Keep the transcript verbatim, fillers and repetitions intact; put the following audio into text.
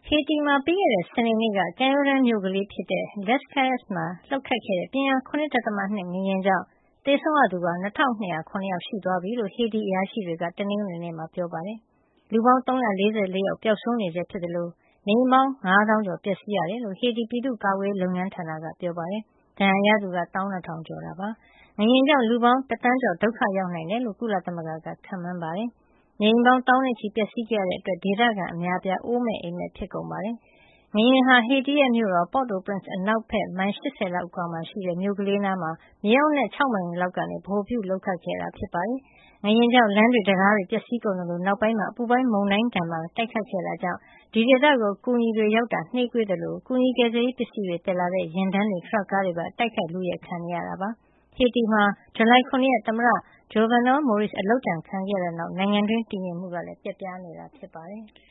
ဟေတီမှာပြီးခဲ့တဲ့စနေနေ့ကကမ်းရိုးတန်းမြို့ကလေးဖြစ်တဲ့ Las Cayes မှာလှုပ်ခတ်ခဲ့တဲ့ပြင်းအား ၇.၂ ငလျင်ကြောင့်သေဆုံးရသူ၂၂၀၇ ယောက်ရှိသွားပြီလို့ဟေတီအရာရှိတွေကတနင်္ဂနွေနေ့မှာပြောပါတယ်။လူပေါင်း၃၄၄ ယောက်ပျောက်ဆုံးနေဆဲဖြစ်သလိုနေအိမ်ပေါင်း၅သောင်းကျော်ပျက်စီးရတယ်လို့ဟေတီပြည်သူ့ကာကွယ်ရေးလုပ်ငန်းဌာနကပြောပါတယ်။ဒဏ်ရာရသူက၁၂၀၀၀ကျော်တာပါ။ငလျင်ကြောင့်လူပေါင်းတသန်းကျော်ဒုက္ခရောက်နိုင်တယ်လို့ကုလသမဂ္ဂကခန့်မှန်းပါတယ်။နေအိမ်ပေါင်းသောင်းနဲ့ချီပျက်စီးခဲ့ရတဲ့အတွက်ဒေသခံအများအပြားအိုးမဲ့အိမ်မဲ့ဖြစ်ကုန်ပါတယ်။ငလျင်ဟာဟေတီရဲ့မြို့တော် Port-au-Prince အနောက်ဘက်မိုင်၈၀လောက်အကွာမှာရှိတဲ့မြို့ကလေးနားမှာမြေအောက်နဲ့၆မိုင်လောက်ကနေဗဟိုပြုလှုပ်ခတ်ခဲ့တာဖြစ်ပါတယ်။ငလျင်ကြောင့်လမ်းတွေတံတားတွေပျက်စီးကုန်သလိုနောက်ပိုင်းမှာအပူပိုင်းမုန်တိုင်းတံပါတိုက်ခတ်ခဲ့တာကြောင့်ဒီဒေသကိုကူညီတွေရောက်တာနှေးကွေးသလိုကူညီကယ်ဆယ်ရေးပစ္စည်းတွေတက်လာတဲ့ယာဉ်တန်းတွေထရပ်ကားတွေပါတိုက်ခိုက်လုယက်ခံနေရတာပါ။ဟေတီမှာဇူလိုင်၇ရက်သမ္မတ Jovenel Moise အလုပ်ကြံခံခဲ့တဲ့နောက်နိုင်ငံတွင်းတည်ငြိမ်မှုကလည်းပျက်ပြားနေတာဖြစ်ပါတယ်။